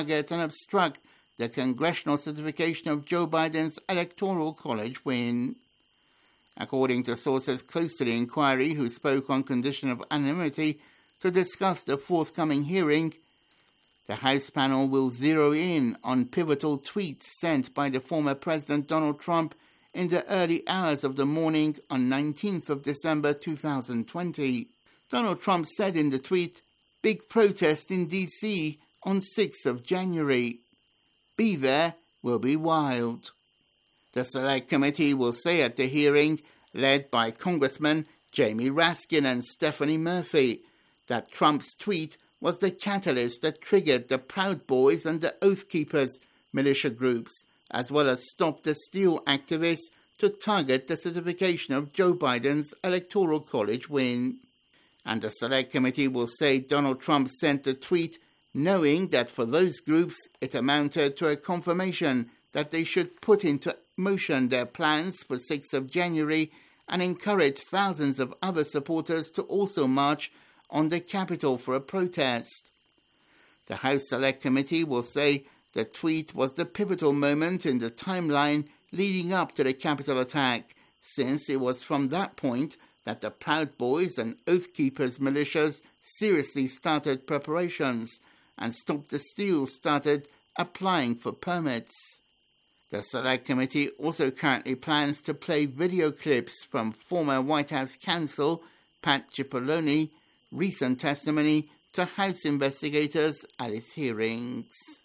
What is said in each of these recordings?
target and obstruct the congressional certification of Joe Biden's Electoral College win. According to sources close to the inquiry who spoke on condition of anonymity to discuss the forthcoming hearing, the House panel will zero in on pivotal tweets sent by the former President Donald Trump in the early hours of the morning on 19th of December 2020. Donald Trump said in the tweet, "Big protest in D.C. on 6th of January. Be there, will be wild." The Select Committee will say at the hearing, led by Congressmen Jamie Raskin and Stephanie Murphy, that Trump's tweet was the catalyst that triggered the Proud Boys and the Oath Keepers militia groups, as well as Stop the Steal activists to target the certification of Joe Biden's Electoral College win. And the Select Committee will say Donald Trump sent the tweet knowing that for those groups it amounted to a confirmation that they should put into motion their plans for 6th of January and encourage thousands of other supporters to also march on the Capitol for a protest. The House Select Committee will say the tweet was the pivotal moment in the timeline leading up to the Capitol attack, since it was from that point that the Proud Boys and Oath Keepers militias seriously started preparations and Stop the Steal started applying for permits. The Select Committee also currently plans to play video clips from former White House counsel Pat Cipollone, recent testimony to House investigators at its hearings.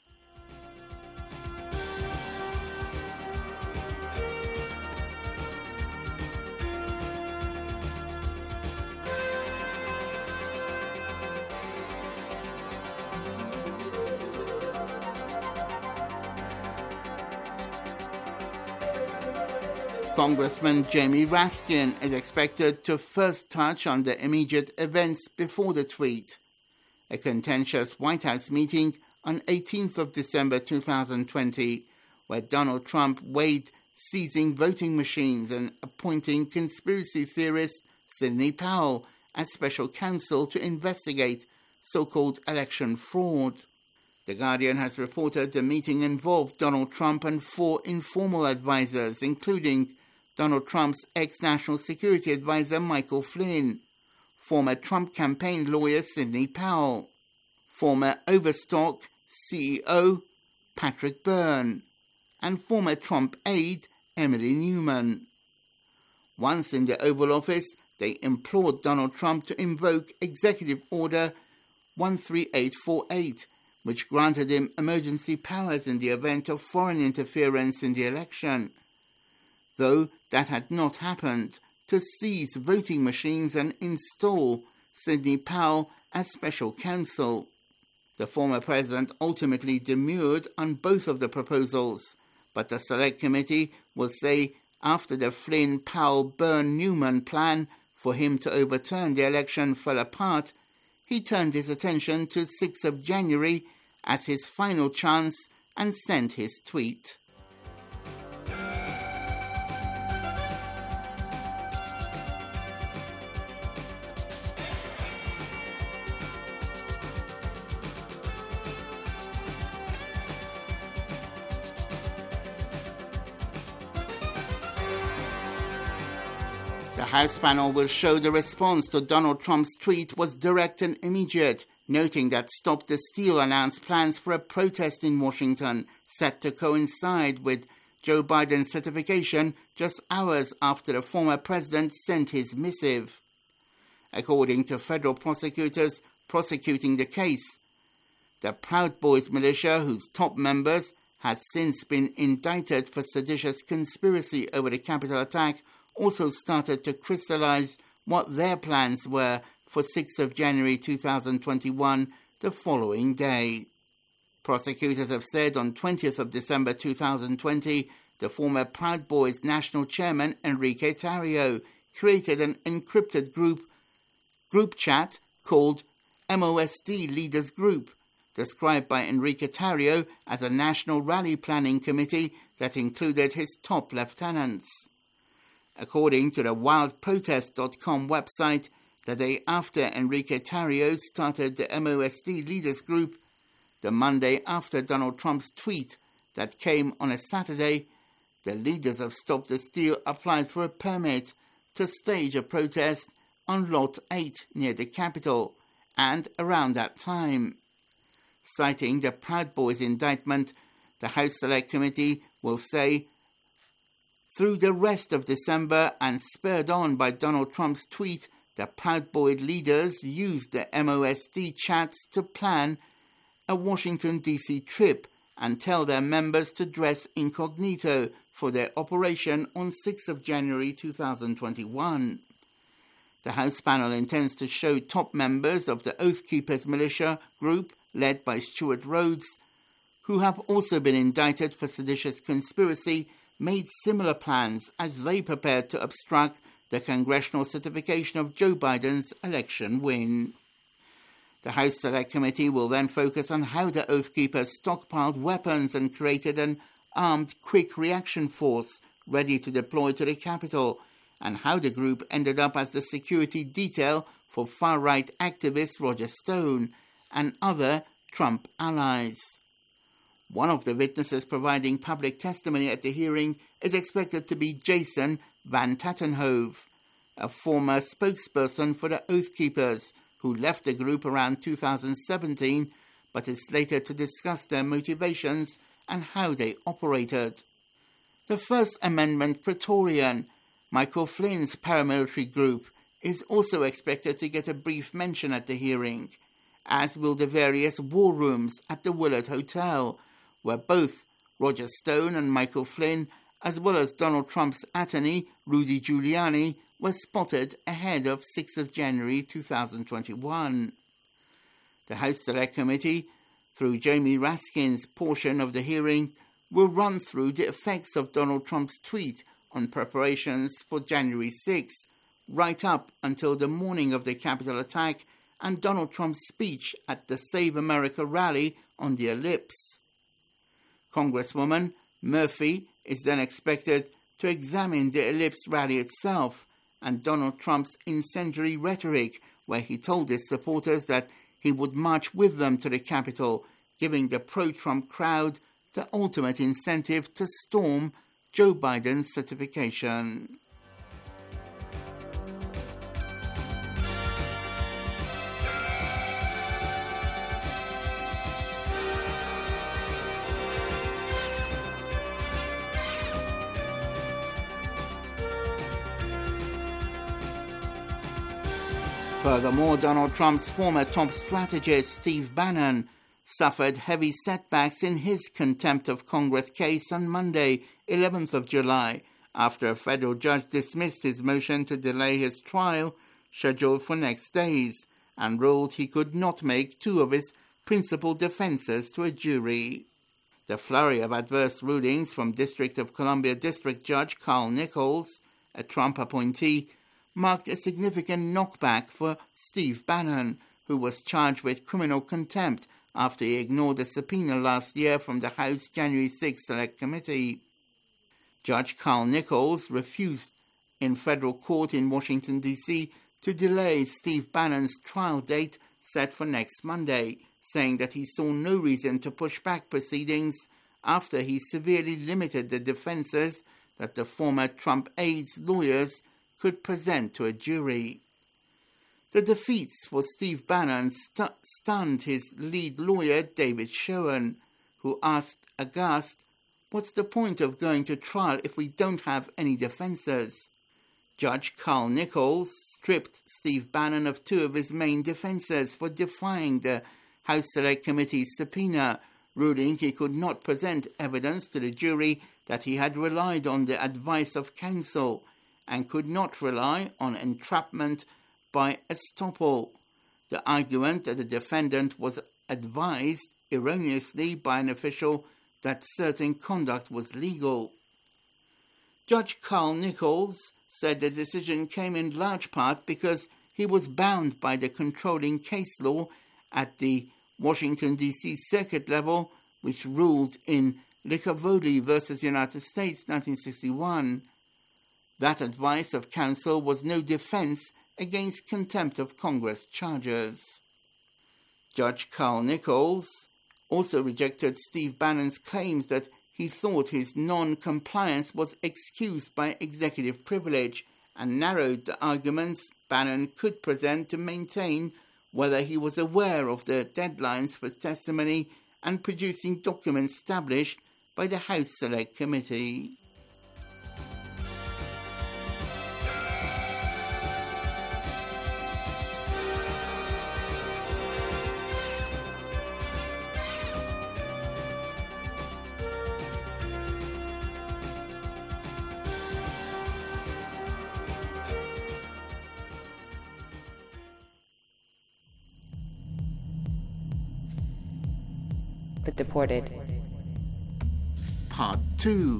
Congressman Jamie Raskin is expected to first touch on the immediate events before the tweet. A contentious White House meeting on 18th of December 2020, where Donald Trump weighed seizing voting machines and appointing conspiracy theorist Sidney Powell as special counsel to investigate so-called election fraud. The Guardian has reported the meeting involved Donald Trump and 4 informal advisors, including Donald Trump's ex-National Security Advisor Michael Flynn, former Trump campaign lawyer Sidney Powell, former Overstock CEO Patrick Byrne, and former Trump aide Emily Newman. Once in the Oval Office, they implored Donald Trump to invoke Executive Order 13848, which granted him emergency powers in the event of foreign interference in the election. Though that had not happened, to seize voting machines and install Sidney Powell as special counsel. The former president ultimately demurred on both of the proposals, but the Select Committee will say after the Flynn-Powell-Byrne-Newman plan for him to overturn the election fell apart, he turned his attention to 6th of January as his final chance and sent his tweet. The House panel will show the response to Donald Trump's tweet was direct and immediate, noting that Stop the Steal announced plans for a protest in Washington set to coincide with Joe Biden's certification just hours after the former president sent his missive. According to federal prosecutors prosecuting the case, the Proud Boys militia, whose top members has since been indicted for seditious conspiracy over the Capitol attack, also started to crystallize what their plans were for 6th of January 2021, the following day. Prosecutors have said on 20th of December 2020, the former Proud Boys national chairman Enrique Tarrio created an encrypted group chat called MOSD Leaders Group, described by Enrique Tarrio as a national rally planning committee that included his top lieutenants. According to the wildprotest.com website, the day after Enrique Tarrio started the MOSD Leaders Group, The Monday after Donald Trump's tweet that came on a Saturday, the leaders of Stop the Steal applied for a permit to stage a protest on Lot 8 near the Capitol, and around that time. Citing the Proud Boys indictment, the House Select Committee will say, through the rest of December and spurred on by Donald Trump's tweet, the Proud Boy leaders used the MOST chats to plan a Washington, D.C. trip and tell their members to dress incognito for their operation on 6th of January 2021. The House panel intends to show top members of the Oath Keepers militia group led by Stuart Rhodes, who have also been indicted for seditious conspiracy, made similar plans as they prepared to obstruct the congressional certification of Joe Biden's election win. The House Select Committee will then focus on how the Oath Keepers stockpiled weapons and created an armed quick reaction force ready to deploy to the Capitol, and how the group ended up as the security detail for far-right activist Roger Stone and other Trump allies. One of the witnesses providing public testimony at the hearing is expected to be Jason Van Tattenhove, a former spokesperson for the Oath Keepers, who left the group around 2017, but is slated to discuss their motivations and how they operated. The First Amendment Praetorian, Michael Flynn's paramilitary group, is also expected to get a brief mention at the hearing, as will the various war rooms at the Willard Hotel, where both Roger Stone and Michael Flynn, as well as Donald Trump's attorney, Rudy Giuliani, were spotted ahead of 6th of January 2021. The House Select Committee, through Jamie Raskin's portion of the hearing, will run through the effects of Donald Trump's tweet on preparations for January 6, right up until the morning of the Capitol attack and Donald Trump's speech at the Save America rally on the Ellipse. Congresswoman Murphy is then expected to examine the Ellipse rally itself and Donald Trump's incendiary rhetoric, where he told his supporters that he would march with them to the Capitol, giving the pro-Trump crowd the ultimate incentive to storm Joe Biden's certification. Furthermore, Donald Trump's former top strategist, Steve Bannon, suffered heavy setbacks in his contempt of Congress case on Monday, 11th of July, after a federal judge dismissed his motion to delay his trial, scheduled for next days, and ruled he could not make two of his principal defenses to a jury. The flurry of adverse rulings from District of Columbia District Judge Carl Nichols, a Trump appointee, marked a significant knockback for Steve Bannon, who was charged with criminal contempt after he ignored a subpoena last year from the House January 6 Select Committee. Judge Carl Nichols refused in federal court in Washington, D.C. to delay Steve Bannon's trial date set for next Monday, saying that he saw no reason to push back proceedings after he severely limited the defenses that the former Trump aide's lawyers could present to a jury. The defeats for Steve Bannon stunned his lead lawyer, David Schoen, who asked aghast, "What's the point of going to trial if we don't have any defenses?" Judge Carl Nichols stripped Steve Bannon of two of his main defenses for defying the House Select Committee's subpoena, ruling he could not present evidence to the jury that he had relied on the advice of counsel and could not rely on entrapment by estoppel, the argument that the defendant was advised erroneously by an official that certain conduct was legal. Judge Carl Nichols said the decision came in large part because he was bound by the controlling case law at the Washington, D.C. circuit level, which ruled in Licavoli v. United States, 1961. That advice of counsel was no defense against contempt of Congress charges. Judge Carl Nichols also rejected Steve Bannon's claims that he thought his non-compliance was excused by executive privilege and narrowed the arguments Bannon could present to maintain whether he was aware of the deadlines for testimony and producing documents established by the House Select Committee. The Deported. Part 2.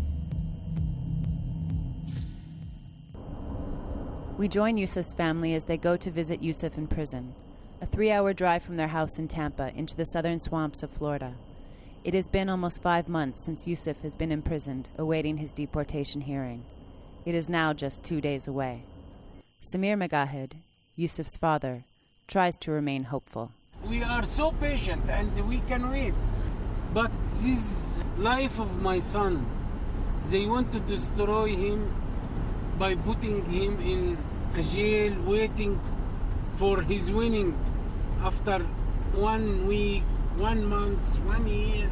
We join Yusuf's family as they go to visit Yusuf in prison, a 3-hour drive from their house in Tampa into the southern swamps of Florida. It has been almost 5 months since Yusuf has been imprisoned, awaiting his deportation hearing. It is now just 2 days away. Samir Megahed, Yusuf's father, tries to remain hopeful. We are so patient and we can wait. But this life of my son, they want to destroy him by putting him in a jail, waiting for his winning after 1 week, 1 month, 1 year.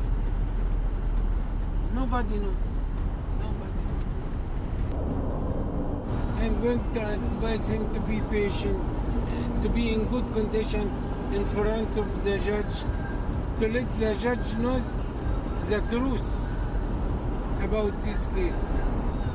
Nobody knows. Nobody knows. I'm going to advise him to be patient, to be in good condition in front of the judge, to let the judge know the truth about this case.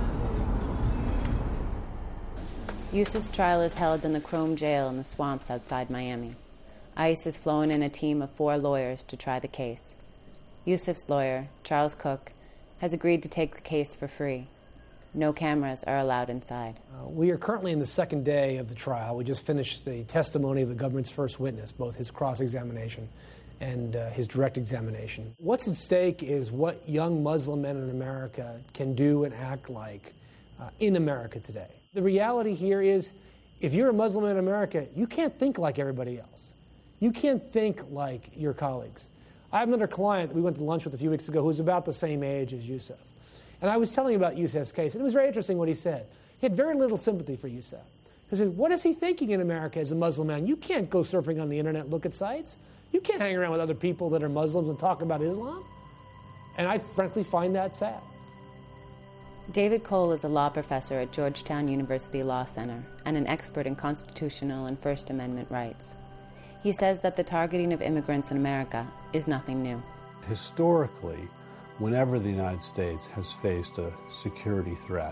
Yusuf's trial is held in the Chrome jail in the swamps outside Miami. ICE has flown in a team of 4 lawyers to try the case. Yusuf's lawyer, Charles Cook, has agreed to take the case for free. No cameras are allowed inside. We are currently in the second day of the trial. We just finished the testimony of the government's first witness, both his cross-examination and his direct examination. What's at stake is what young Muslim men in America can do and act like in America today. The reality here is, if you're a Muslim in America, you can't think like everybody else. You can't think like your colleagues. I have another client that we went to lunch with a few weeks ago who's about the same age as Yusuf. And I was telling him about Yusuf's case, and it was very interesting what he said. He had very little sympathy for Yusuf. He said, what is he thinking in America as a Muslim man? You can't go surfing on the internet and look at sites. You can't hang around with other people that are Muslims and talk about Islam. And I frankly find that sad. David Cole is a law professor at Georgetown University Law Center and an expert in constitutional and First Amendment rights. He says that the targeting of immigrants in America is nothing new. Historically, whenever the United States has faced a security threat,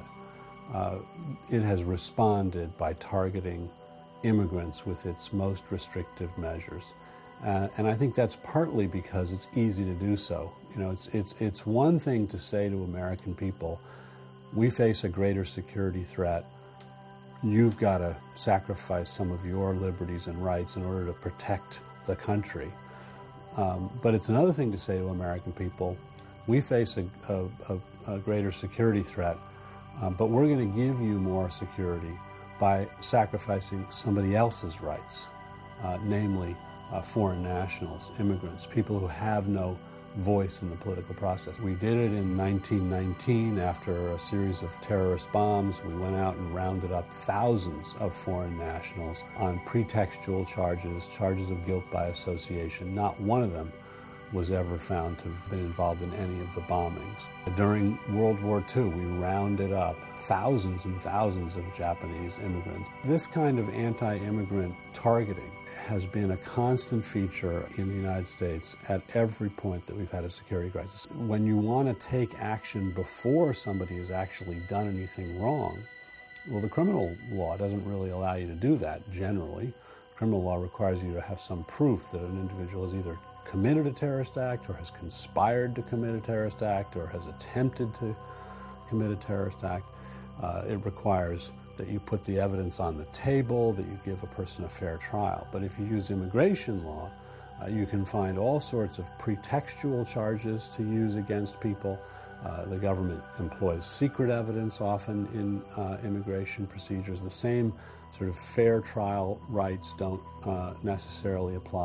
it has responded by targeting immigrants with its most restrictive measures. And I think that's partly because it's easy to do so. You know, it's one thing to say to American people, we face a greater security threat. You've got to sacrifice some of your liberties and rights in order to protect the country. But it's another thing to say to American people, we face a greater security threat, but we're going to give you more security by sacrificing somebody else's rights, namely foreign nationals, immigrants, people who have no voice in the political process. We did it in 1919 after a series of terrorist bombs. We went out and rounded up thousands of foreign nationals on pretextual charges of guilt by association. Not one of them was ever found to have been involved in any of the bombings. During World War II, we rounded up thousands and thousands of Japanese immigrants. This kind of anti-immigrant targeting has been a constant feature in the United States at every point that we've had a security crisis. When you want to take action before somebody has actually done anything wrong, well, the criminal law doesn't really allow you to do that generally. Criminal law requires you to have some proof that an individual has either committed a terrorist act or has conspired to commit a terrorist act or has attempted to commit a terrorist act. It requires that you put the evidence on the table, that you give a person a fair trial. But if you use immigration law, you can find all sorts of pretextual charges to use against people. The government employs secret evidence often in immigration procedures. The same sort of fair trial rights don't necessarily apply.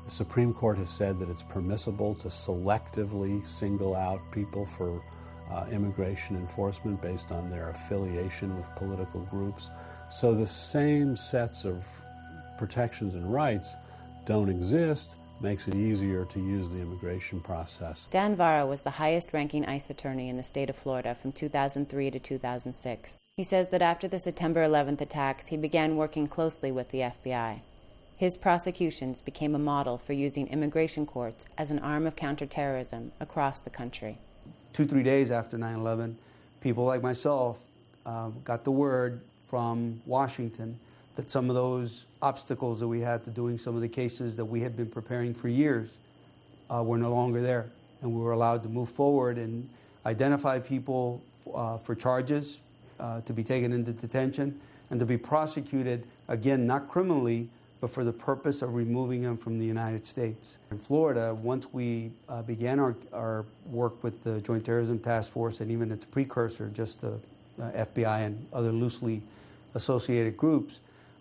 The Supreme Court has said that it's permissible to selectively single out people for immigration enforcement based on their affiliation with political groups. So the same sets of protections and rights don't exist, makes it easier to use the immigration process. Dan Vara was the highest-ranking ICE attorney in the state of Florida from 2003 to 2006. He says that after the September 11th attacks, he began working closely with the FBI. His prosecutions became a model for using immigration courts as an arm of counterterrorism across the country. 2-3 days after 9/11, people like myself got the word from Washington that some of those obstacles that we had to doing some of the cases that we had been preparing for years were no longer there. And we were allowed to move forward and identify people for charges, to be taken into detention, and to be prosecuted, again, not criminally, but for the purpose of removing them from the United States. In Florida, once we began our work with the Joint Terrorism Task Force and even its precursor, just the FBI and other loosely associated groups,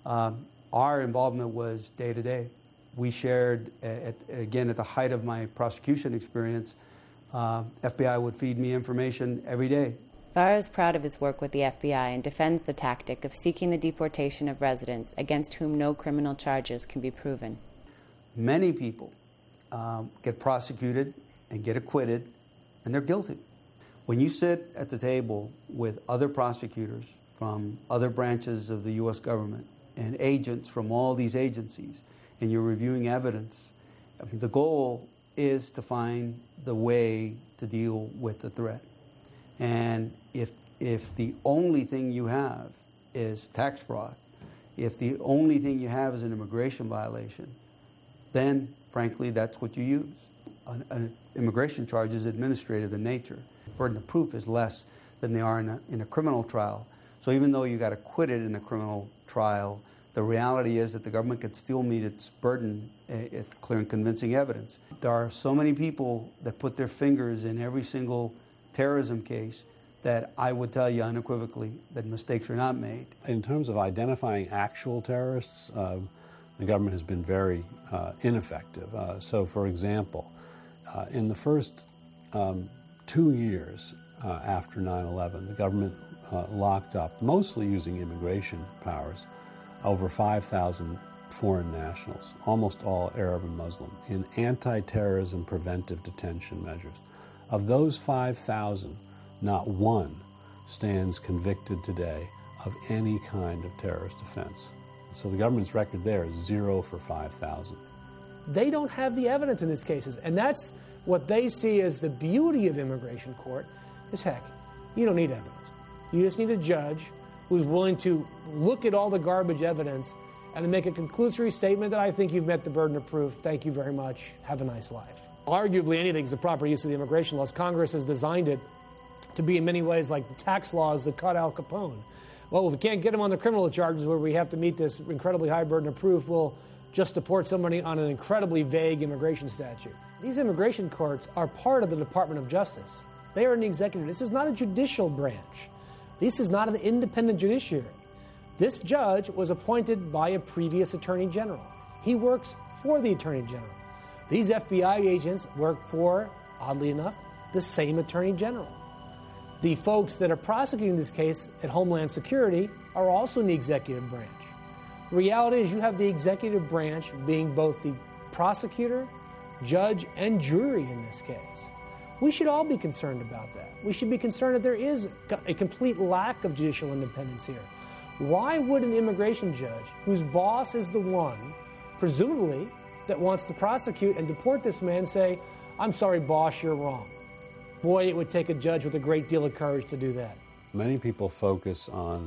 our involvement was day to day. We shared, again, at the height of my prosecution experience, FBI would feed me information every day. Vara is proud of his work with the FBI and defends the tactic of seeking the deportation of residents against whom no criminal charges can be proven. Many people get prosecuted and get acquitted, and they're guilty. When you sit at the table with other prosecutors from other branches of the U.S. government and agents from all these agencies, and you're reviewing evidence, I mean, the goal is to find the way to deal with the threat. And if the only thing you have is tax fraud, if the only thing you have is an immigration violation, then, frankly, that's what you use. An immigration charge is administrative in nature. Burden of proof is less than they are in a criminal trial. So even though you got acquitted in a criminal trial, the reality is that the government could still meet its burden at clear and convincing evidence. There are so many people that put their fingers in every single terrorism case that I would tell you unequivocally that mistakes are not made. In terms of identifying actual terrorists, the government has been very ineffective. So, for example, in the first 2 years after 9/11, the government locked up, mostly using immigration powers, over 5,000 foreign nationals, almost all Arab and Muslim, in anti-terrorism preventive detention measures. Of those 5,000, not one stands convicted today of any kind of terrorist offense. So the government's record there is 0 for 5,000. They don't have the evidence in these cases, and that's what they see as the beauty of immigration court is, heck, you don't need evidence. You just need a judge who's willing to look at all the garbage evidence and to make a conclusory statement that I think you've met the burden of proof. Thank you very much. Have a nice life. Arguably, anything is the proper use of the immigration laws. Congress has designed it to be in many ways like the tax laws that cut Al Capone. Well, if we can't get him on the criminal charges where we have to meet this incredibly high burden of proof, we'll just deport somebody on an incredibly vague immigration statute. These immigration courts are part of the Department of Justice. They are an executive. This is not a judicial branch. This is not an independent judiciary. This judge was appointed by a previous attorney general. He works for the attorney general. These FBI agents work for, oddly enough, the same attorney general. The folks that are prosecuting this case at Homeland Security are also in the executive branch. The reality is you have the executive branch being both the prosecutor, judge, and jury in this case. We should all be concerned about that. We should be concerned that there is a complete lack of judicial independence here. Why would an immigration judge, whose boss is the one, presumably, that wants to prosecute and deport this man, say, I'm sorry, boss, you're wrong? Boy, it would take a judge with a great deal of courage to do that. Many people focus on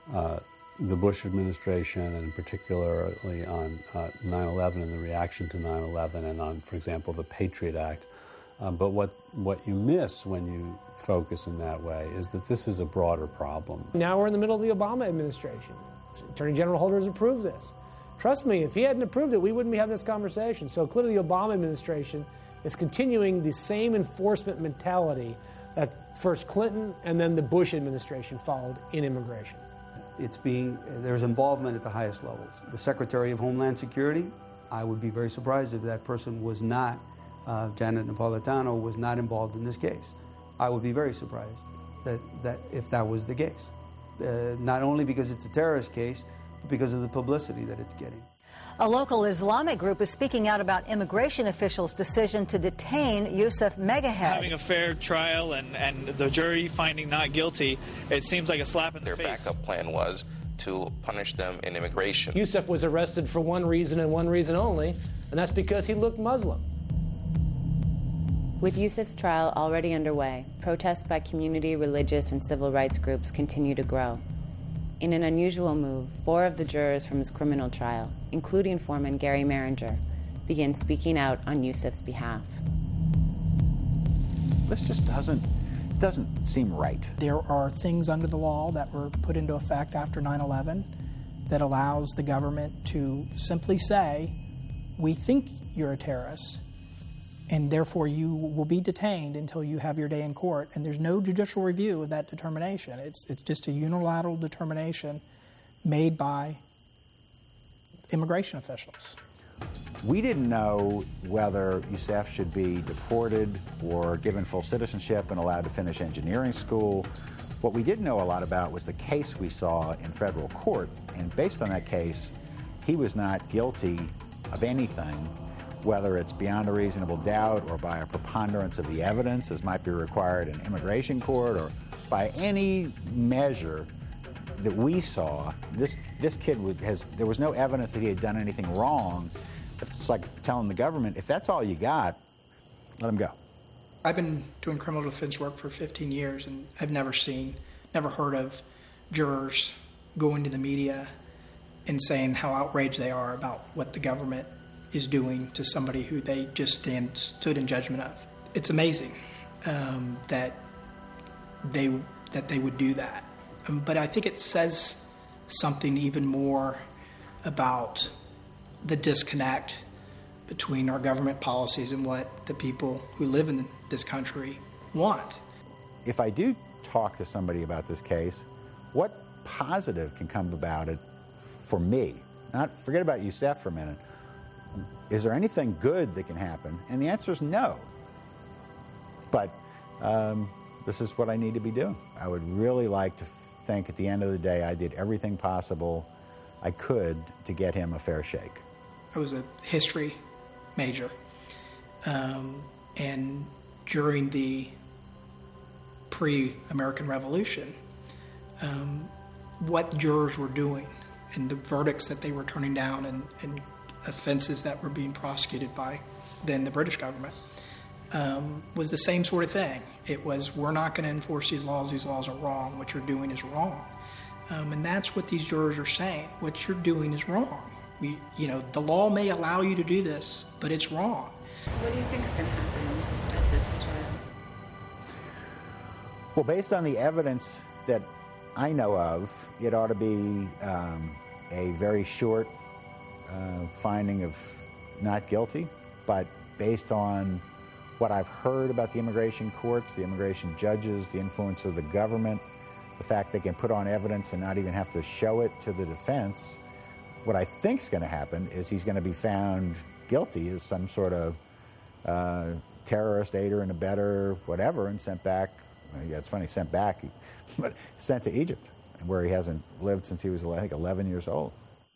the Bush administration and particularly on 9/11 and the reaction to 9/11 and on, for example, the Patriot Act. But what you miss when you focus in that way is that this is a broader problem. Now we're in the middle of the Obama administration. Attorney General Holder has approved this. Trust me, if he hadn't approved it, we wouldn't be having this conversation. So clearly the Obama administration is continuing the same enforcement mentality that first Clinton and then the Bush administration followed in immigration. There's involvement at the highest levels. The Secretary of Homeland Security, I would be very surprised if that person was not, Janet Napolitano was not involved in this case. I would be very surprised that if that was the case. Not only because it's a terrorist case, but because of the publicity that it's getting. A local Islamic group is speaking out about immigration officials' decision to detain Yusuf Megahead. Having a fair trial and the jury finding not guilty, it seems like a slap in the face. Their backup plan was to punish them in immigration. Yusuf was arrested for one reason and one reason only, and that's because he looked Muslim. With Yusuf's trial already underway, protests by community, religious, and civil rights groups continue to grow. In an unusual move, 4 of the jurors from his criminal trial, including foreman Gary Maringer, begin speaking out on Yusuf's behalf. This just doesn't seem right. There are things under the law that were put into effect after 9/11 that allows the government to simply say, we think you're a terrorist, and therefore you will be detained until you have your day in court, and there's no judicial review of that determination. It's just a unilateral determination made by immigration officials. We didn't know whether Yusuf should be deported or given full citizenship and allowed to finish engineering school. What we did know a lot about was the case we saw in federal court, and based on that case, he was not guilty of anything, whether it's beyond a reasonable doubt or by a preponderance of the evidence, as might be required in immigration court, or by any measure that we saw. This kid there was no evidence that he had done anything wrong. It's like telling the government, if that's all you got, let him go. I've been doing criminal defense work for 15 years, and I've never heard of jurors going to the media and saying how outraged they are about what the government is doing to somebody who they just stood in judgment of. It's amazing that they would do that. But I think it says something even more about the disconnect between our government policies and what the people who live in this country want. If I do talk to somebody about this case, what positive can come about it for me? Forget about Yusuf for a minute. Is there anything good that can happen? And the answer is no. But this is what I need to be doing. I would really like to think at the end of the day I did everything possible I could to get him a fair shake. I was a history major. And during the pre-American Revolution, what jurors were doing and the verdicts that they were turning down and offenses that were being prosecuted by then the British government was the same sort of thing. It was, we're not going to enforce these laws are wrong, what you're doing is wrong. And that's what these jurors are saying, what you're doing is wrong. The law may allow you to do this, but it's wrong. What do you think is going to happen at this trial? Well, based on the evidence that I know of, it ought to be a very short finding of not guilty, but based on what I've heard about the immigration courts, the immigration judges, the influence of the government, the fact they can put on evidence and not even have to show it to the defense, what I think is going to happen is he's going to be found guilty as some sort of terrorist, aider and abetter, whatever, and sent back. Yeah, it's funny, sent back, but sent to Egypt, where he hasn't lived since he was, I think, 11 years old.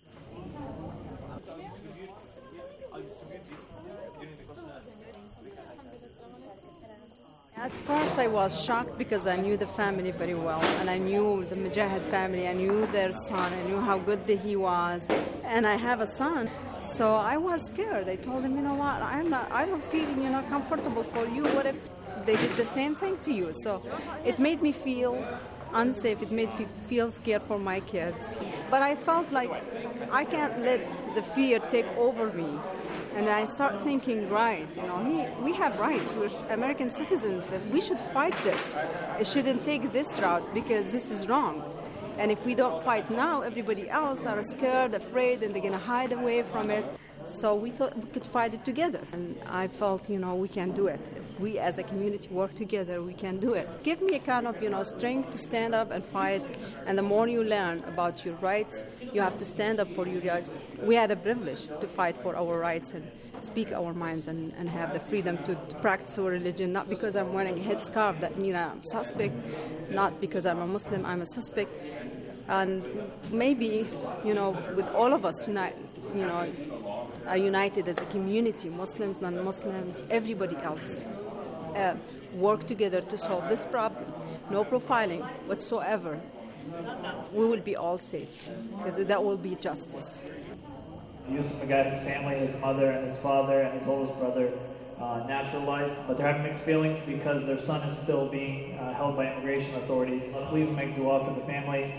At first I was shocked because I knew the family very well, and I knew the Mojahed family, I knew their son, I knew how good he was, and I have a son, so I was scared. I told him, you know what, I don't feel, comfortable for you. What if they did the same thing to you? So it made me feel unsafe, it made me feel scared for my kids. But I felt like I can't let the fear take over me. And I start thinking, right, we have rights. We're American citizens. That we should fight this. It shouldn't take this route because this is wrong. And if we don't fight now, everybody else are scared, afraid, and they're going to hide away from it. So we thought we could fight it together. And I felt, we can do it. If we as a community work together, we can do it. Give me a kind of, strength to stand up and fight. And the more you learn about your rights, you have to stand up for your rights. We had a privilege to fight for our rights and speak our minds and have the freedom to practice our religion, not because I'm wearing a headscarf that means I'm suspect, not because I'm a Muslim, I'm a suspect. And maybe, with all of us are united as a community, Muslims, non-Muslims, everybody else, work together to solve this problem. No profiling whatsoever. We will be all safe, because that will be justice. Yusuf Magadan's family, his mother and his father and his oldest brother naturalized, but they're having mixed feelings because their son is still being held by immigration authorities. Please make dua for the family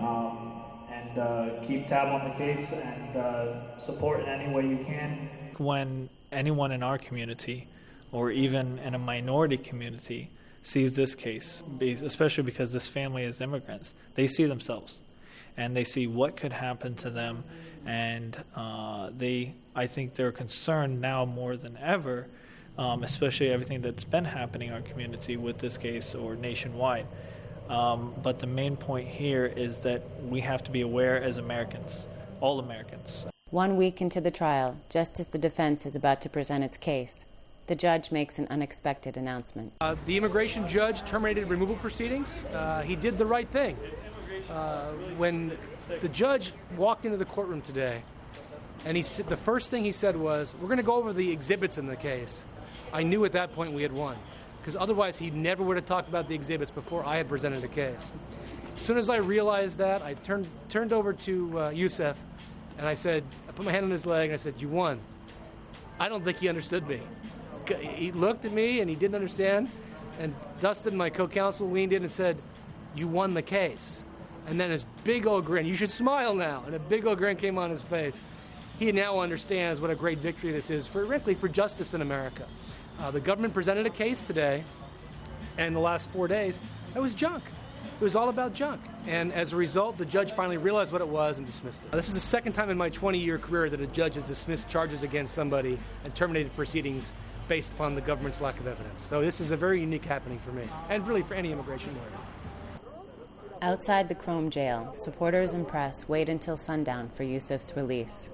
and keep tab on the case and support in any way you can. When anyone in our community or even in a minority community sees this case, especially because this family is immigrants, they see themselves and they see what could happen to them, and I think they're concerned now more than ever, especially everything that's been happening in our community with this case or nationwide. But the main point here is that we have to be aware as Americans, all Americans. 1 week into the trial, just as the defense is about to present its case, the judge makes an unexpected announcement. The immigration judge terminated removal proceedings. He did the right thing. When the judge walked into the courtroom today, and the first thing he said was, "We're going to go over the exhibits in the case," I knew at that point we had won, because otherwise he never would have talked about the exhibits before I had presented a case. As soon as I realized that, I turned over to Yusuf, and I put my hand on his leg, and I said, "You won." I don't think he understood me. He looked at me, and he didn't understand, and Dustin, my co-counsel, leaned in and said, "You won the case." And then his big old grin, "You should smile now," and a big old grin came on his face. He now understands what a great victory this is, frankly, for justice in America. The government presented a case today, and the last 4 days, it was junk. It was all about junk. And as a result, the judge finally realized what it was and dismissed it. This is the second time in my 20-year career that a judge has dismissed charges against somebody and terminated proceedings based upon the government's lack of evidence. So this is a very unique happening for me, and really for any immigration lawyer. Outside the Chrome jail, supporters and press wait until sundown for Yusuf's release.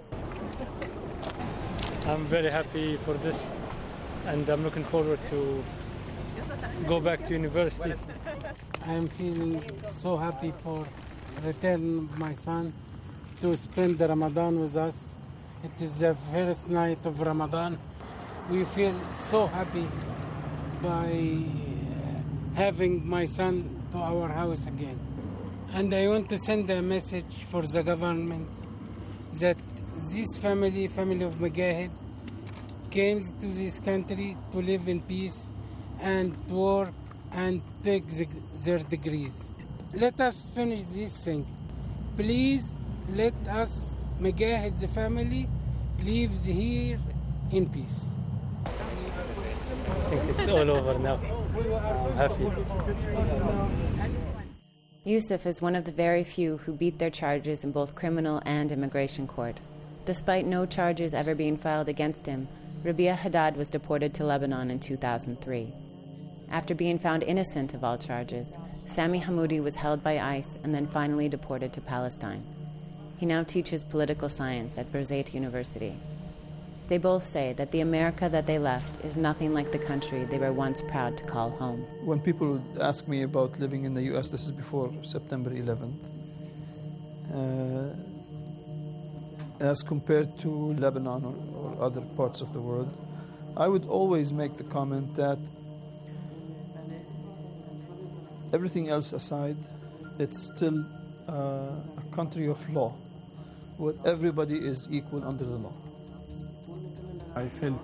I'm very happy for this, and I'm looking forward to go back to university. I'm feeling so happy for return my son to spend the Ramadan with us. It is the first night of Ramadan. We feel so happy by having my son to our house again. And I want to send a message for the government that this family of Mujahid, came to this country to live in peace and work and take their degrees. Let us finish this thing. Please let us, Mujahid, the family, live here in peace. I think it's all over now. I'm happy. Yusuf is one of the very few who beat their charges in both criminal and immigration court. Despite no charges ever being filed against him, Rabia Haddad was deported to Lebanon in 2003. After being found innocent of all charges, Sami Hamoudi was held by ICE and then finally deported to Palestine. He now teaches political science at Birzeit University. They both say that the America that they left is nothing like the country they were once proud to call home. When people ask me about living in the U.S., this is before September 11th, as compared to Lebanon or other parts of the world, I would always make the comment that everything else aside, it's still a country of law, where everybody is equal under the law. I felt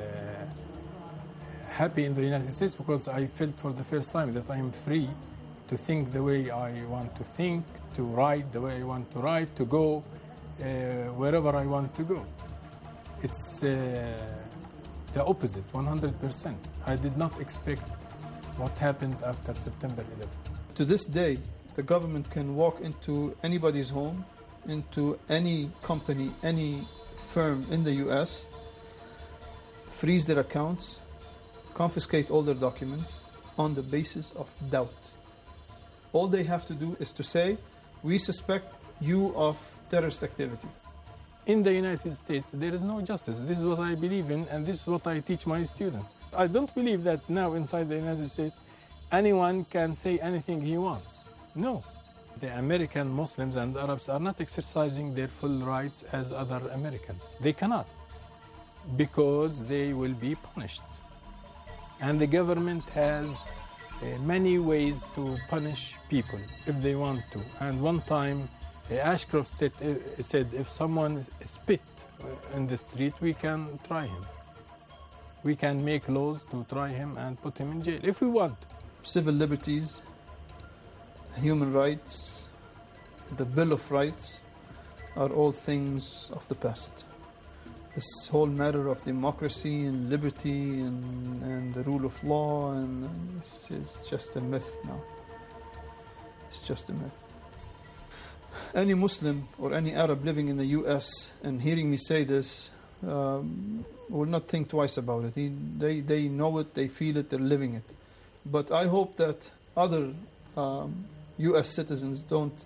happy in the United States because I felt for the first time that I am free to think the way I want to think, to write the way I want to write, to go wherever I want to go. It's the opposite, 100%. I did not expect what happened after September 11th. To this day, the government can walk into anybody's home, into any company, any firm in the U.S., freeze their accounts, confiscate all their documents on the basis of doubt. All they have to do is to say, we suspect you of terrorist activity. In the United States, there is no justice. This is what I believe in, and this is what I teach my students. I don't believe that now inside the United States, anyone can say anything he wants. No. The American Muslims and Arabs are not exercising their full rights as other Americans. They cannot, because they will be punished. And the government has many ways to punish people if they want to. And one time, Ashcroft said, if someone spit in the street, we can try him. We can make laws to try him and put him in jail if we want. Civil liberties, human rights, the Bill of Rights are all things of the past. This whole matter of democracy and liberty and the rule of law, and it's just a myth now. It's just a myth. Any Muslim or any Arab living in the U.S. and hearing me say this will not think twice about it. They know it, they feel it, they're living it. But I hope that other U.S. citizens don't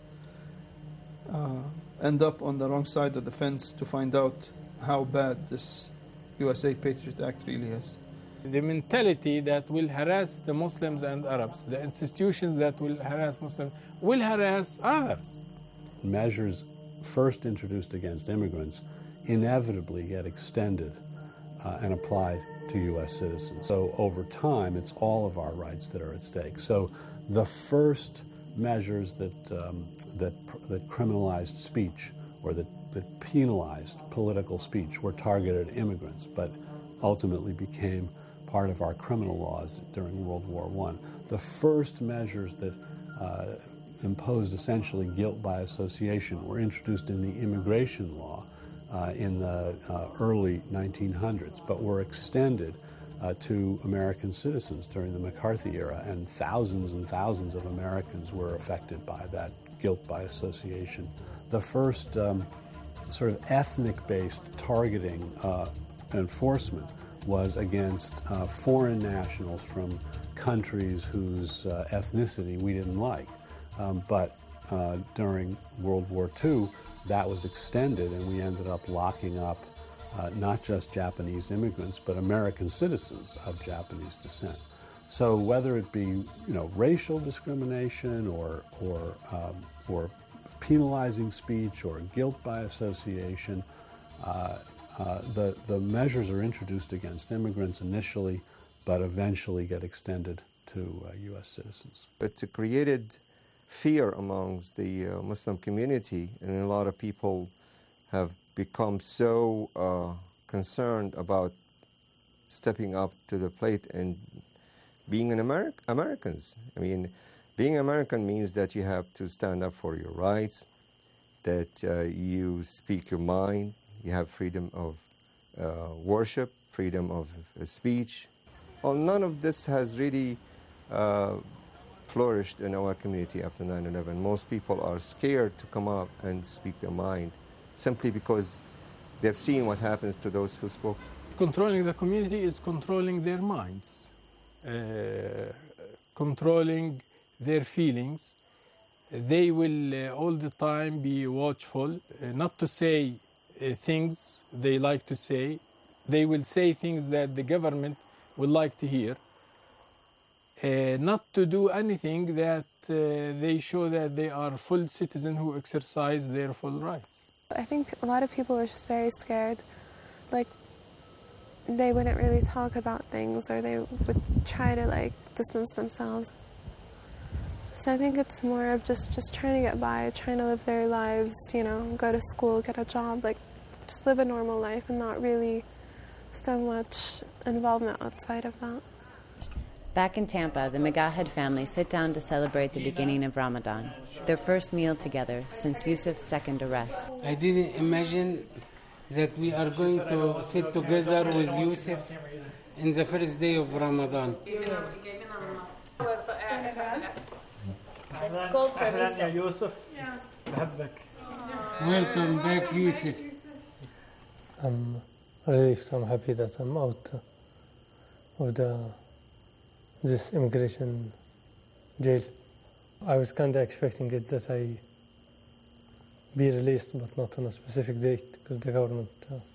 end up on the wrong side of the fence to find out how bad this USA Patriot Act really is. The mentality that will harass the Muslims and Arabs, the institutions that will harass Muslims, will harass others. Measures first introduced against immigrants inevitably get extended and applied to U.S. citizens. So over time, it's all of our rights that are at stake. So the first measures that criminalized speech or that penalized political speech were targeted at immigrants, but ultimately became part of our criminal laws during World War I. The first measures that imposed essentially guilt by association were introduced in the immigration law in the early 1900s, but were extended to American citizens during the McCarthy era, and thousands of Americans were affected by that guilt by association. The first sort of ethnic-based targeting enforcement was against foreign nationals from countries whose ethnicity we didn't like. But during World War II, that was extended, and we ended up locking up not just Japanese immigrants, but American citizens of Japanese descent. So whether it be racial discrimination or penalizing speech or guilt by association, the measures are introduced against immigrants initially, but eventually get extended to U.S. citizens. It created fear amongst the Muslim community, and a lot of people have become so concerned about stepping up to the plate and being Americans. I mean, being American means that you have to stand up for your rights, that you speak your mind, you have freedom of worship, freedom of speech. Well, none of this has really flourished in our community after 9/11. Most people are scared to come up and speak their mind simply because they've seen what happens to those who spoke. Controlling the community is controlling their minds, controlling their feelings. They will all the time be watchful, not to say things they like to say. They will say things that the government would like to hear. Not to do anything that they show that they are full citizens who exercise their full rights. I think a lot of people are just very scared. Like, they wouldn't really talk about things, or they would try to distance themselves. So I think it's more of just trying to get by, trying to live their lives, go to school, get a job, just live a normal life and not really so much involvement outside of that. Back in Tampa, the Megahed family sit down to celebrate the beginning of Ramadan, their first meal together since Yusuf's second arrest. I didn't imagine that we are going to sit together with Yusuf in the first day of Ramadan. Yusuf. Welcome back, Yusuf. I'm relieved. I'm happy that I'm out of this immigration jail. I was kind of expecting it that I be released, but not on a specific date, because the government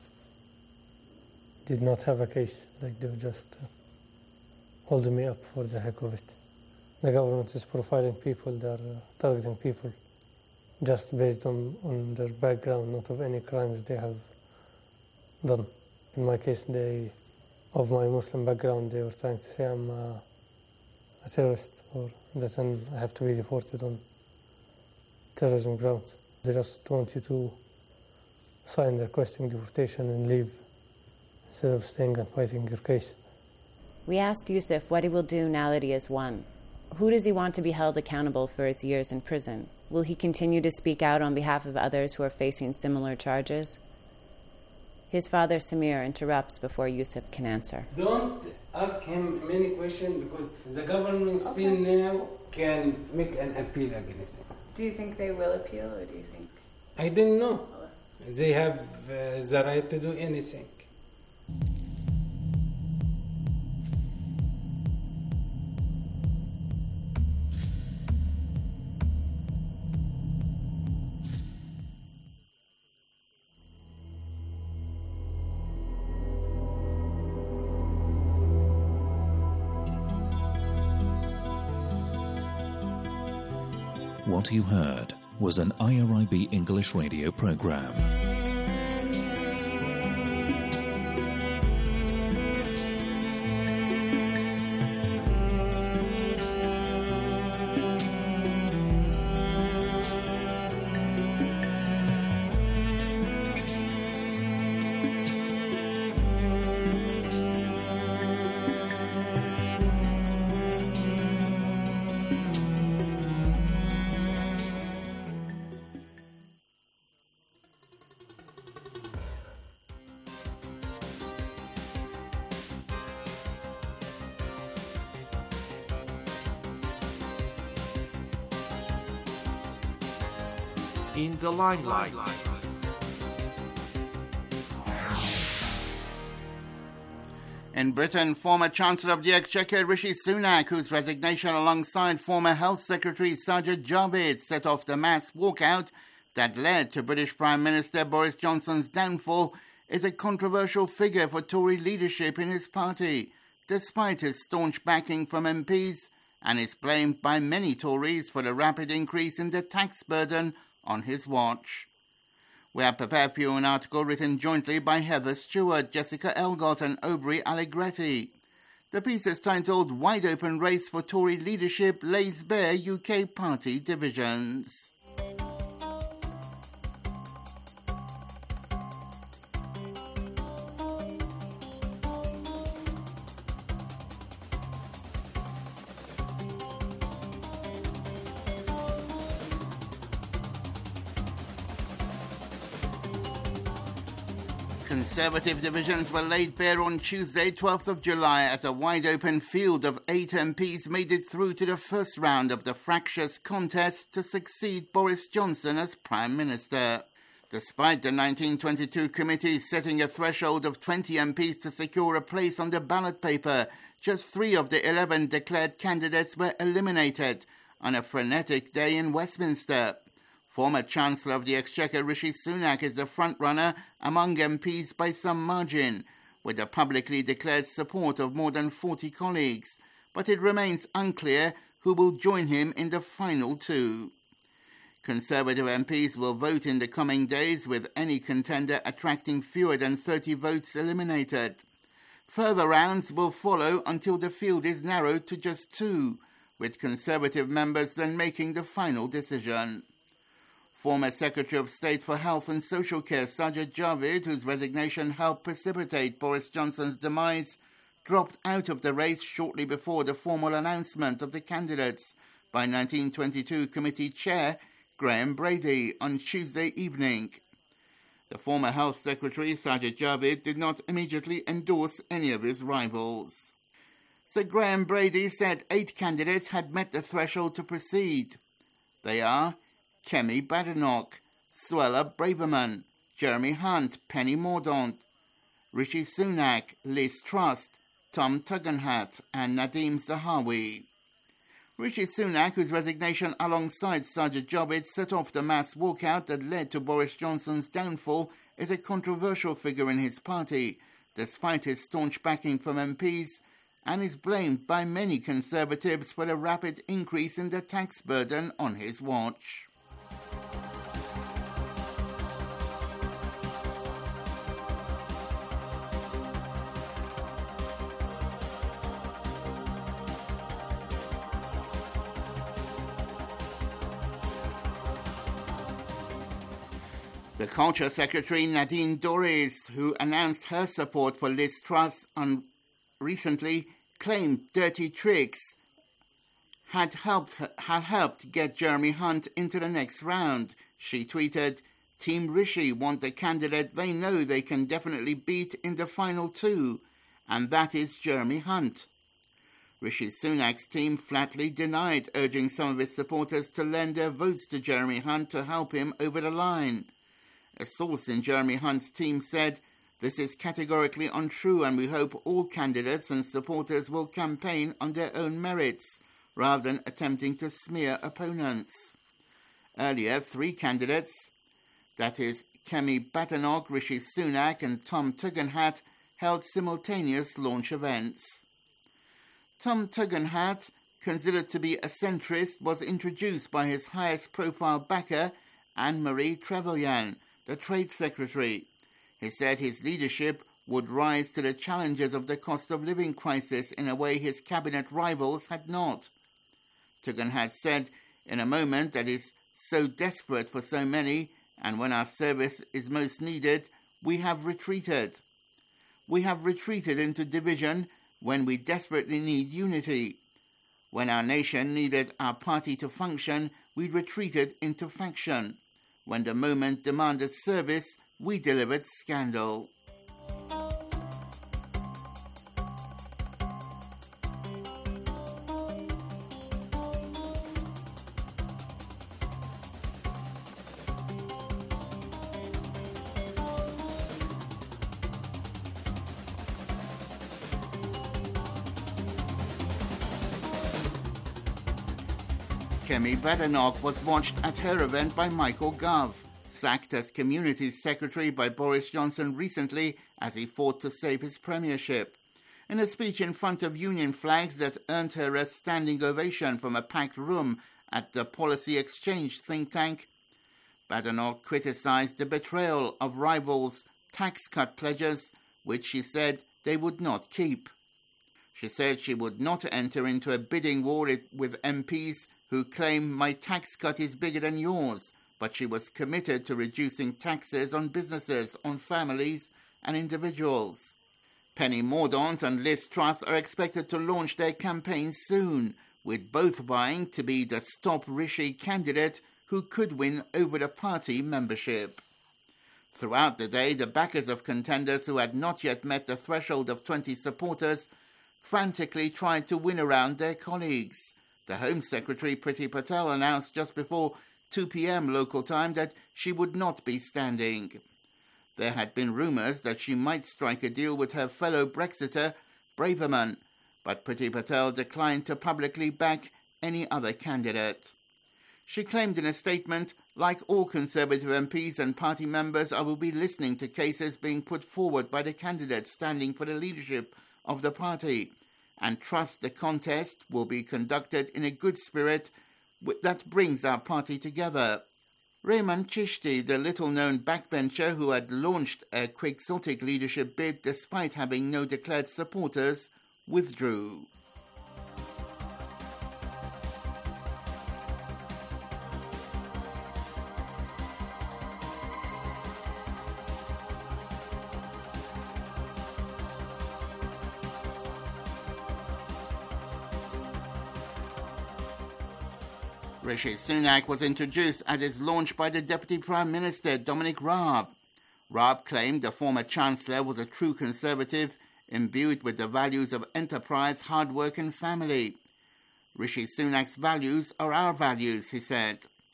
did not have a case. Like, they were just holding me up for the heck of it. The government is profiling people, they're targeting people just based on their background, not of any crimes they have done. In my case, of my Muslim background, they were trying to say I'm a terrorist, or that I have to be deported on terrorism grounds. They just want you to sign requesting deportation and leave instead of staying and fighting your case. We asked Yusuf what he will do now that he has won. Who does he want to be held accountable for his years in prison? Will he continue to speak out on behalf of others who are facing similar charges? His father, Samir, interrupts before Yusuf can answer. Don't ask him many questions, because the government still now can make an appeal against him. Do you think they will appeal, or do you think? I don't know. They have the right to do anything. What you heard was an IRIB English radio program. In the limelight. In Britain, former Chancellor of the Exchequer Rishi Sunak, whose resignation alongside former Health Secretary Sajid Javid set off the mass walkout that led to British Prime Minister Boris Johnson's downfall, is a controversial figure for Tory leadership in his party, despite his staunch backing from MPs, and is blamed by many Tories for the rapid increase in the tax burden on his watch. We have prepared for you an article written jointly by Heather Stewart, Jessica Elgott and Aubrey Allegretti. The piece is titled Wide Open Race for Tory Leadership Lays Bare UK Party Divisions. Conservative divisions were laid bare on Tuesday, 12th of July, as a wide-open field of 8 MPs made it through to the first round of the fractious contest to succeed Boris Johnson as Prime Minister. Despite the 1922 committee setting a threshold of 20 MPs to secure a place on the ballot paper, just 3 of the 11 declared candidates were eliminated on a frenetic day in Westminster. Former Chancellor of the Exchequer Rishi Sunak is the front-runner among MPs by some margin, with a publicly declared support of more than 40 colleagues, but it remains unclear who will join him in the final 2. Conservative MPs will vote in the coming days, with any contender attracting fewer than 30 votes eliminated. Further rounds will follow until the field is narrowed to just 2, with Conservative members then making the final decision. Former Secretary of State for Health and Social Care Sajid Javid, whose resignation helped precipitate Boris Johnson's demise, dropped out of the race shortly before the formal announcement of the candidates by 1922 committee chair Graham Brady on Tuesday evening. The former Health Secretary Sajid Javid did not immediately endorse any of his rivals. Sir Graham Brady said 8 candidates had met the threshold to proceed. They are Kemi Badenoch, Suella Braverman, Jeremy Hunt, Penny Mordaunt, Rishi Sunak, Liz Truss, Tom Tugendhat and Nadhim Zahawi. Rishi Sunak, whose resignation alongside Sajid Javid set off the mass walkout that led to Boris Johnson's downfall, is a controversial figure in his party, despite his staunch backing from MPs, and is blamed by many Conservatives for the rapid increase in the tax burden on his watch. The Culture Secretary Nadine Dorries, who announced her support for Liz Truss recently, claimed Dirty Tricks had helped get Jeremy Hunt into the next round. She tweeted, "Team Rishi want the candidate they know they can definitely beat in the final two, and that is Jeremy Hunt." Rishi Sunak's team flatly denied urging some of his supporters to lend their votes to Jeremy Hunt to help him over the line. A source in Jeremy Hunt's team said, "This is categorically untrue and we hope all candidates and supporters will campaign on their own merits, rather than attempting to smear opponents." Earlier, 3 candidates, that is Kemi Badenoch, Rishi Sunak and Tom Tugendhat, held simultaneous launch events. Tom Tugendhat, considered to be a centrist, was introduced by his highest profile backer, Anne-Marie Trevelyan, the Trade Secretary. He said his leadership would rise to the challenges of the cost of living crisis in a way his cabinet rivals had not. Tugendhat said, "In a moment that is so desperate for so many, and when our service is most needed, we have retreated. We have retreated into division when we desperately need unity. When our nation needed our party to function, we retreated into faction. When the moment demanded service, we delivered scandal." Kemi Badenoch was watched at her event by Michael Gove, sacked as Communities Secretary by Boris Johnson recently as he fought to save his premiership. In a speech in front of Union flags that earned her a standing ovation from a packed room at the Policy Exchange think tank, Badenoch criticized the betrayal of rivals' tax cut pledges, which she said they would not keep. She said she would not enter into a bidding war with MPs who claim my tax cut is bigger than yours, but she was committed to reducing taxes on businesses, on families and individuals. Penny Mordaunt and Liz Truss are expected to launch their campaigns soon, with both vying to be the Stop Rishi candidate who could win over the party membership. Throughout the day, the backers of contenders who had not yet met the threshold of 20 supporters frantically tried to win around their colleagues. The Home Secretary Priti Patel announced just before 2 p.m. local time that she would not be standing. There had been rumours that she might strike a deal with her fellow Brexiter, Braverman, but Priti Patel declined to publicly back any other candidate. She claimed in a statement, "Like all Conservative MPs and party members, I will be listening to cases being put forward by the candidates standing for the leadership of the party, and trust the contest will be conducted in a good spirit that brings our party together." Rehman Chishti, the little-known backbencher who had launched a quixotic leadership bid despite having no declared supporters, withdrew. Rishi Sunak was introduced at his launch by the Deputy Prime Minister, Dominic Raab. Raab claimed the former Chancellor was a true Conservative, imbued with the values of enterprise, hard work and family. "Rishi Sunak's values are our values," he said.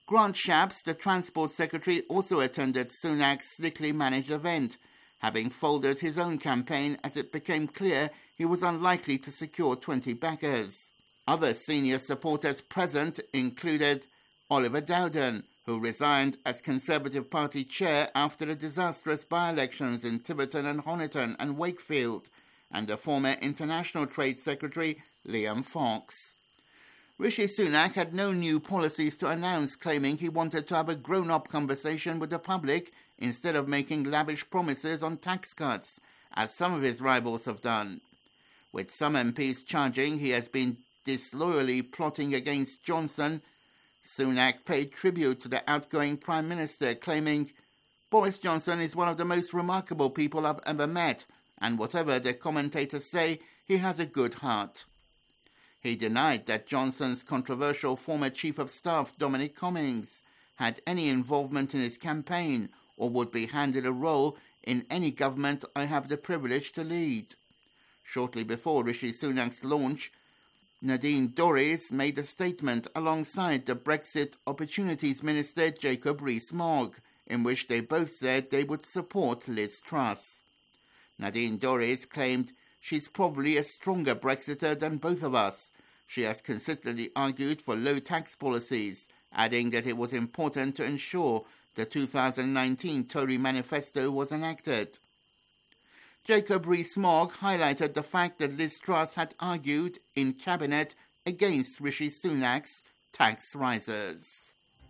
Grant Shapps, the Transport Secretary, also attended Sunak's slickly managed event, having folded his own campaign as it became clear he was unlikely to secure 20 backers. Other senior supporters present included Oliver Dowden, who resigned as Conservative Party chair after the disastrous by-elections in Tiverton and Honiton and Wakefield, and the former International Trade Secretary Liam Fox. Rishi Sunak had no new policies to announce, claiming he wanted to have a grown-up conversation with the public instead of making lavish promises on tax cuts, as some of his rivals have done. With some MPs charging he has been disloyally plotting against Johnson, Sunak paid tribute to the outgoing Prime Minister, claiming, "Boris Johnson is one of the most remarkable people I've ever met, and whatever the commentators say, he has a good heart." He denied that Johnson's controversial former Chief of Staff, Dominic Cummings, had any involvement in his campaign or would be handed a role in any government I have the privilege to lead. Shortly before Rishi Sunak's launch, Nadine Dorries made a statement alongside the Brexit Opportunities Minister Jacob Rees-Mogg, in which they both said they would support Liz Truss. Nadine Dorries claimed she's probably a stronger Brexiter than both of us. She has consistently argued for low tax policies, adding that it was important to ensure the 2019 Tory manifesto was enacted. Jacob Rees-Mogg highlighted the fact that Liz Truss had argued in Cabinet against Rishi Sunak's tax rises.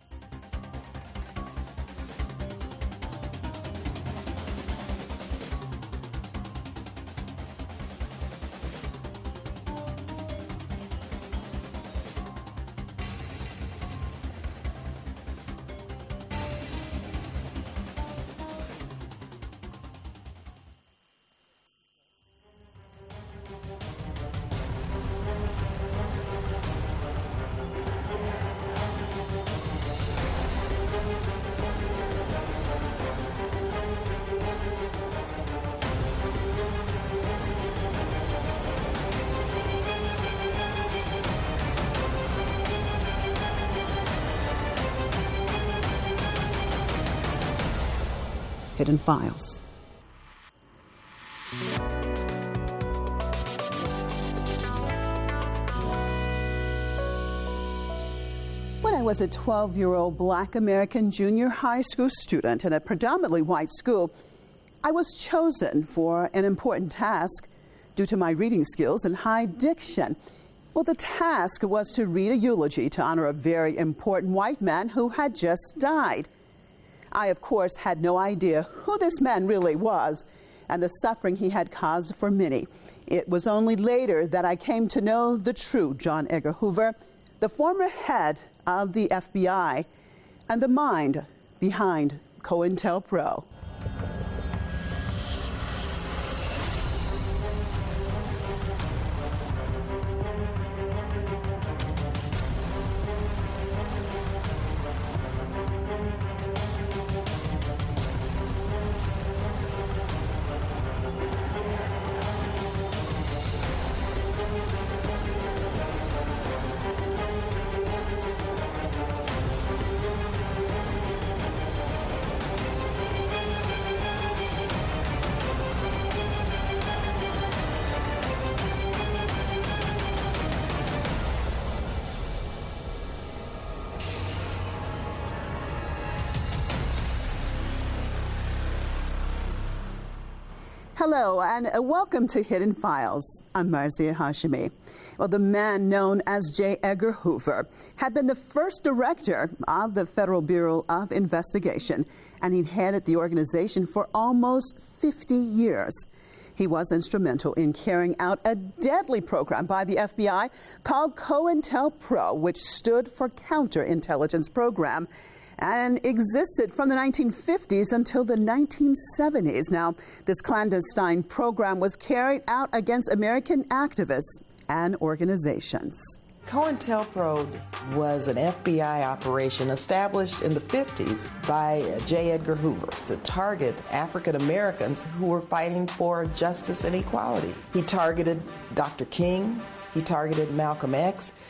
Hidden Files. When I was a 12-year-old Black American junior high school student in a predominantly white school, I was chosen for an important task due to my reading skills and high diction. Well, the task was to read a eulogy to honor a very important white man who had just died. I, of course, had no idea who this man really was and the suffering he had caused for many. It was only later that I came to know the true John Edgar Hoover, the former head of the FBI and the mind behind COINTELPRO. Hello, and welcome to Hidden Files. I'm Marzieh Hashemi. Well, the man known as J. Edgar Hoover had been the first director of the Federal Bureau of Investigation, and he'd headed the organization for almost 50 years. He was instrumental in carrying out a deadly program by the FBI called COINTELPRO, which stood for Counterintelligence Program, and existed from the 1950s until the 1970s. Now, this clandestine program was carried out against American activists and organizations. COINTELPRO was an FBI operation established in the 50s by J. Edgar Hoover to target African Americans who were fighting for justice and equality. He targeted Dr. King, he targeted Malcolm X,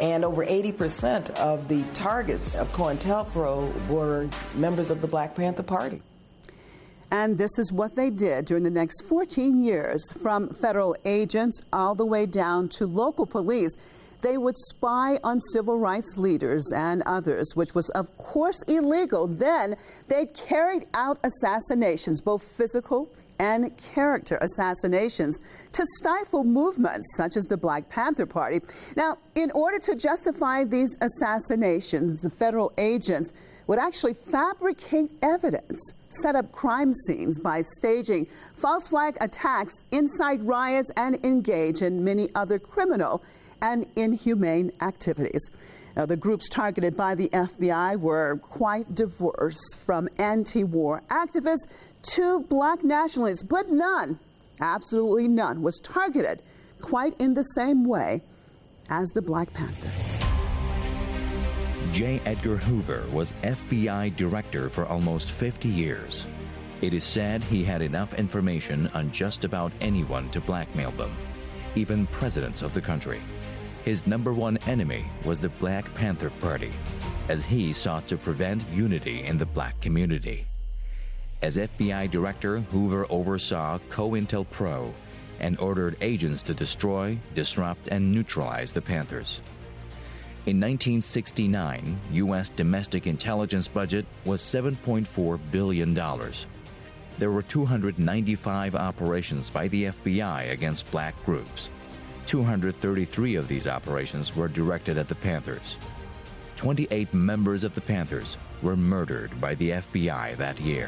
And over 80% of the targets of COINTELPRO were members of the Black Panther Party. And this is what they did during the next 14 years, from federal agents all the way down to local police. They would spy on civil rights leaders and others, which was, of course, illegal. Then they carried out assassinations, both physical and character assassinations, to stifle movements such as the Black Panther Party. Now, in order to justify these assassinations, the federal agents would actually fabricate evidence, set up crime scenes by staging false flag attacks, incite riots, and engage in many other criminal and inhumane activities. Now, the groups targeted by the FBI were quite diverse, from anti-war activists to Black nationalists, but none, absolutely none, was targeted quite in the same way as the Black Panthers. J. Edgar Hoover was FBI director for almost 50 years. It is said he had enough information on just about anyone to blackmail them, even presidents of the country. His number one enemy was the Black Panther Party, as he sought to prevent unity in the black community. As FBI director, Hoover oversaw COINTELPRO and ordered agents to destroy, disrupt, and neutralize the Panthers. In 1969, U.S. domestic intelligence budget was $7.4 billion. There were 295 operations by the FBI against black groups. 233 of these operations were directed at the Panthers. 28 members of the Panthers were murdered by the FBI that year.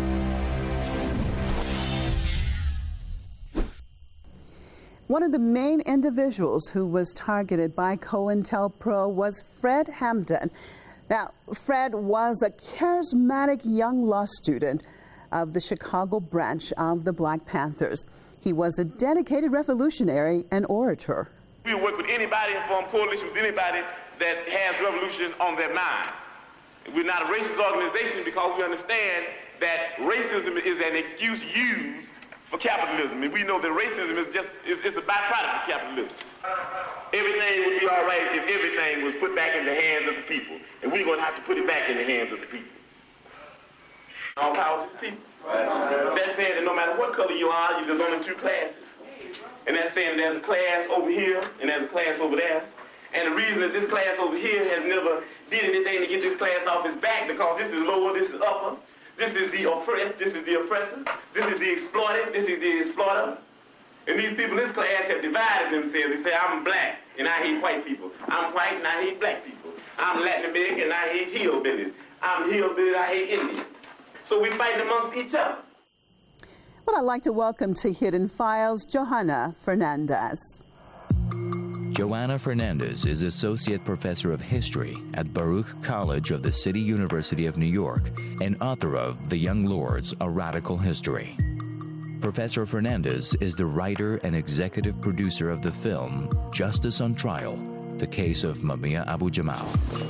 One of the main individuals who was targeted by COINTELPRO was Fred Hampton. Now, Fred was a charismatic young law student of the Chicago branch of the Black Panthers. He was a dedicated revolutionary and orator. We work with anybody and form coalition with anybody that has revolution on their mind. We're not a racist organization because we understand that racism is an excuse used for capitalism, and we know that racism is a byproduct of capitalism. Everything would be all right if everything was put back in the hands of the people, and we're going to have to put it back in the hands of the people. All power to the people. That's saying that no matter what color you are, there's only two classes. And that's saying there's a class over here and there's a class over there. And the reason that this class over here has never did anything to get this class off its back, because this is lower, this is upper. This is the oppressed, this is the oppressor, this is the exploited, this is the exploiter. And these people in this class have divided themselves. They say, I'm black and I hate white people. I'm white and I hate black people. I'm Latin American and I hate hillbillies. I'm hillbilly and I hate Indians. So we fight amongst each other. Well, I'd like to welcome to Hidden Files, Johanna Fernandez. Johanna Fernandez is Associate Professor of History at Baruch College of the City University of New York and author of The Young Lords, A Radical History. Professor Fernandez is the writer and executive producer of the film Justice on Trial, The Case of Mumia Abu-Jamal.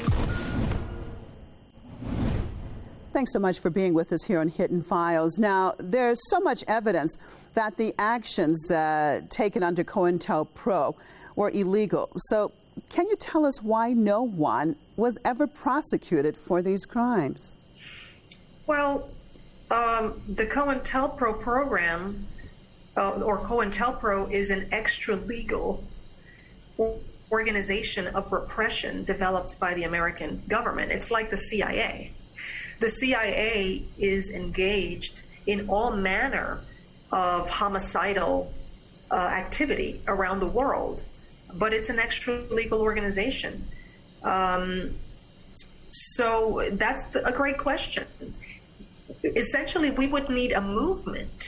Thanks so much for being with us here on Hidden Files. Now, there's so much evidence that the actions taken under COINTELPRO were illegal. So can you tell us why no one was ever prosecuted for these crimes? Well, the COINTELPRO program, or COINTELPRO, is an extra-legal organization of repression developed by the American government. It's like the CIA. The CIA is engaged in all manner of homicidal activity around the world, but it's an extra-legal organization. So that's a great question. Essentially, we would need a movement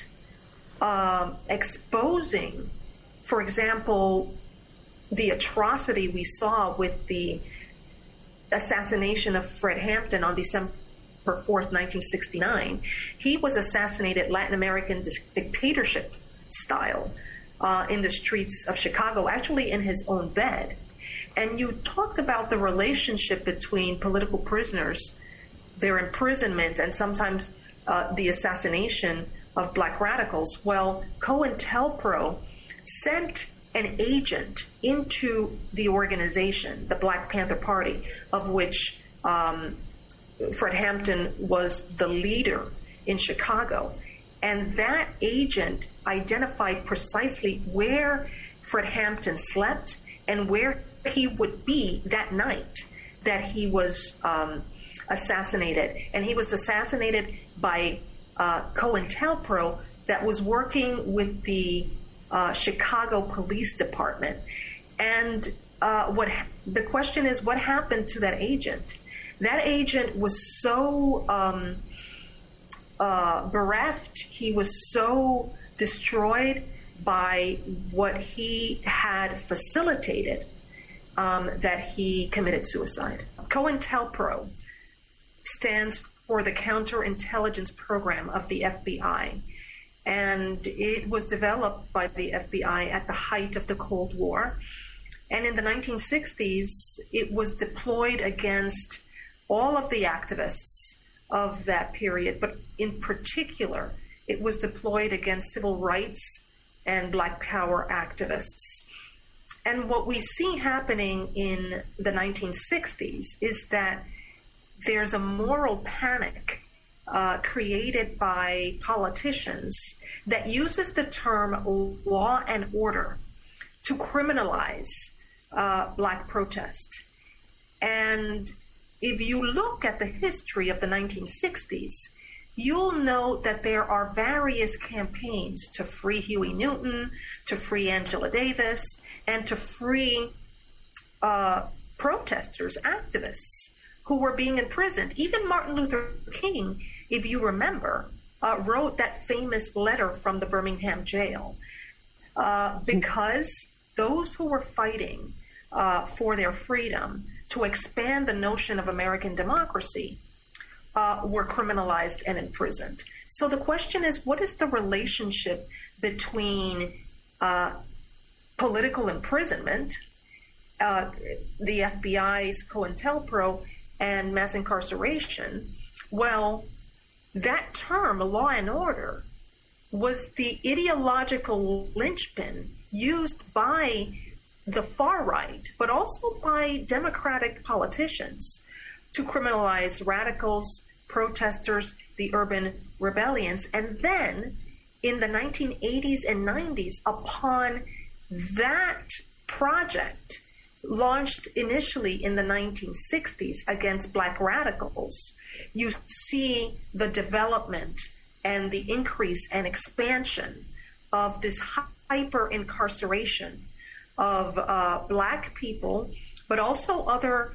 exposing, for example, the atrocity we saw with the assassination of Fred Hampton on December 4th, 1969. He was assassinated Latin American dictatorship style in the streets of Chicago, actually in his own bed. And you talked about the relationship between political prisoners, their imprisonment, and sometimes the assassination of black radicals. Well, COINTELPRO sent an agent into the organization, the Black Panther Party, of which Fred Hampton was the leader in Chicago. And that agent identified precisely where Fred Hampton slept and where he would be that night that he was assassinated. And he was assassinated by COINTELPRO that was working with the Chicago Police Department. And the question is, what happened to that agent? That agent was so bereft, he was so destroyed by what he had facilitated that he committed suicide. COINTELPRO stands for the Counterintelligence Program of the FBI. And it was developed by the FBI at the height of the Cold War. And in the 1960s, it was deployed against all of the activists of that period, but in particular, it was deployed against civil rights and Black Power activists. And what we see happening in the 1960s is that there's a moral panic created by politicians that uses the term law and order to criminalize Black protest. And if you look at the history of the 1960s, you'll note that there are various campaigns to free Huey Newton, to free Angela Davis, and to free protesters, activists who were being imprisoned. Even Martin Luther King, if you remember, wrote that famous letter from the Birmingham jail because those who were fighting for their freedom to expand the notion of American democracy were criminalized and imprisoned. So the question is, what is the relationship between political imprisonment, the FBI's COINTELPRO, and mass incarceration? Well, that term, law and order, was the ideological linchpin used by the far right, but also by Democratic politicians to criminalize radicals, protesters, the urban rebellions. And then in the 1980s and 90s, upon that project, launched initially in the 1960s against Black radicals, you see the development and the increase and expansion of this hyper-incarceration of Black people, but also other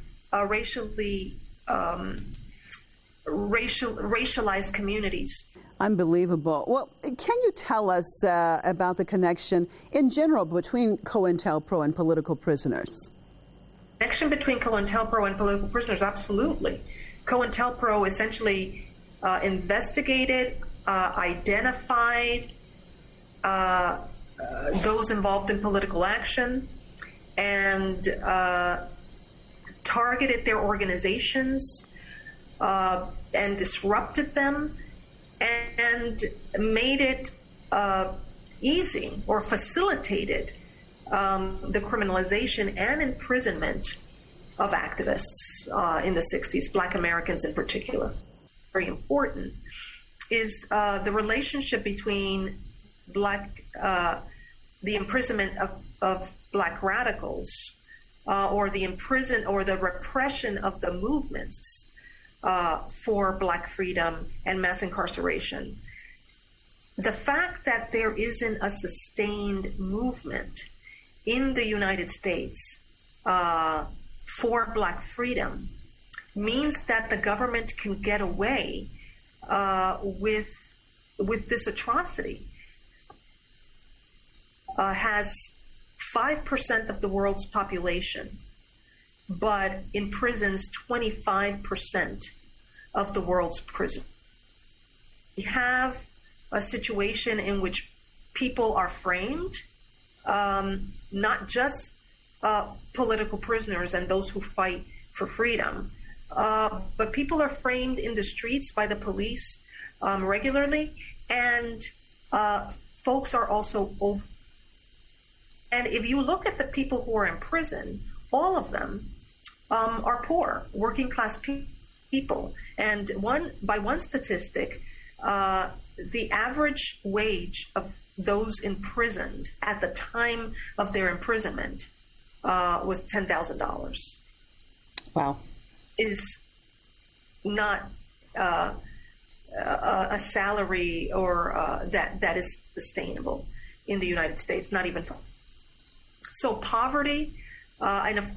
racialized communities. Unbelievable. Well, can you tell us about the connection in general between COINTELPRO and political prisoners? Connection between COINTELPRO and political prisoners, absolutely. COINTELPRO essentially investigated, identified those involved in political action, and targeted their organizations and disrupted them, and made it easy or facilitated the criminalization and imprisonment of activists in the 60s, Black Americans in particular. Very important is the relationship between the imprisonment of Black radicals or the repression of the movements for Black freedom and mass incarceration. The fact that there isn't a sustained movement in the United States for Black freedom means that the government can get away with this atrocity. Has 5% of the world's population, but imprisons 25% of the world's prisoners. We have a situation in which people are framed, not just political prisoners and those who fight for freedom, but people are framed in the streets by the police regularly, and folks are also And if you look at the people who are in prison, all of them are poor, working class people. And by one statistic, the average wage of those imprisoned at the time of their imprisonment was $10,000. Wow. Is not a salary or that is sustainable in the United States, not even. So poverty, and of